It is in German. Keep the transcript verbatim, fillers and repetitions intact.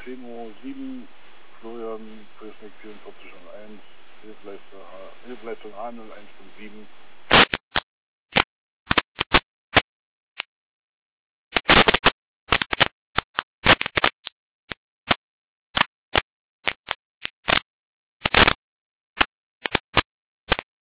zehn Uhr sieben, Florian, Presnik vierundvierzig eins, Hilfeleistung H null eins Punkt sieben.